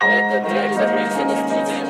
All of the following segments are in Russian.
Это трек замикса на студии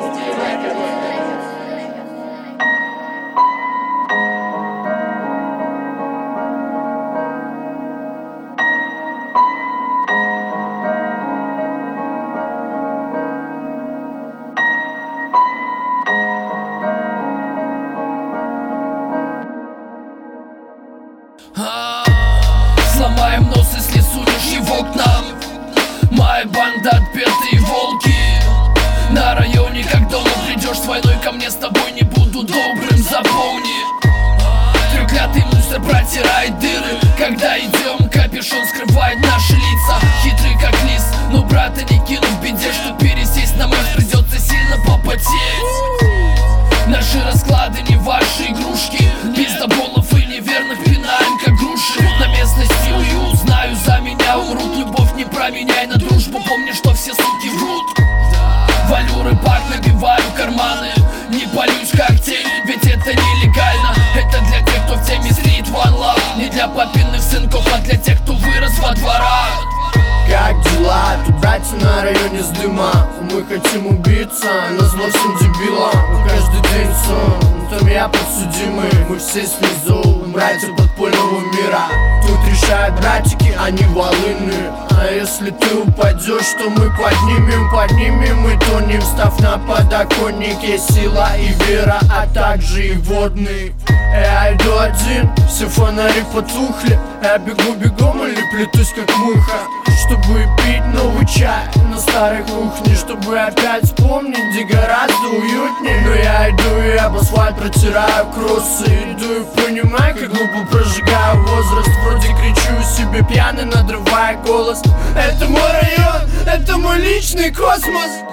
Сломаем нос, если сунешь его к нам. Моя банда отпетые волки. На районе, как дома, придешь с войной ко мне, с тобой не буду добрым, запомни. Треклятый мусор протирает дыры. Когда идем, капюшон скрывает наши лица. Хитрый как лис, но брата не кину в беде. Чтоб пересесть на мост, придется сильно попотеть. Наши расклады не ваши игрушки. Пиздоболов и неверных пинаем как груши. На местности уют, знаю, за меня умрут. Любовь не променяй на дружбу, помни, что все суки врут. Валю рыбак, набиваю карманы. Не палюсь как тень, ведь это нелегально. Это для тех, кто в теме Street One Love. Не для папиных сынков, а для тех, кто вырос во дворах. Как дела? Тут братья на районе с дыма. Мы хотим убиться, назло всем дебилам. Каждый день сон, там я подсудимый. Мы все снизу, братья подпольного мира. Тут решают братики, они волыны. А если ты упадешь, то мы поднимем и тонем. Встав на подоконнике, сила и вера, а также и водный. Я иду один, все фонари потухли. Я бегу бегом или плетусь как муха, чтобы пить новый чай на старой кухне, чтобы опять вспомнить, где гораздо уютнее. Но я иду и об асфальт протираю кроссы. Иду и понимаю, как глупо прожигаю возраст. Вроде кричу себе пьяный, надрывая голос. Это мой район, это мой личный космос.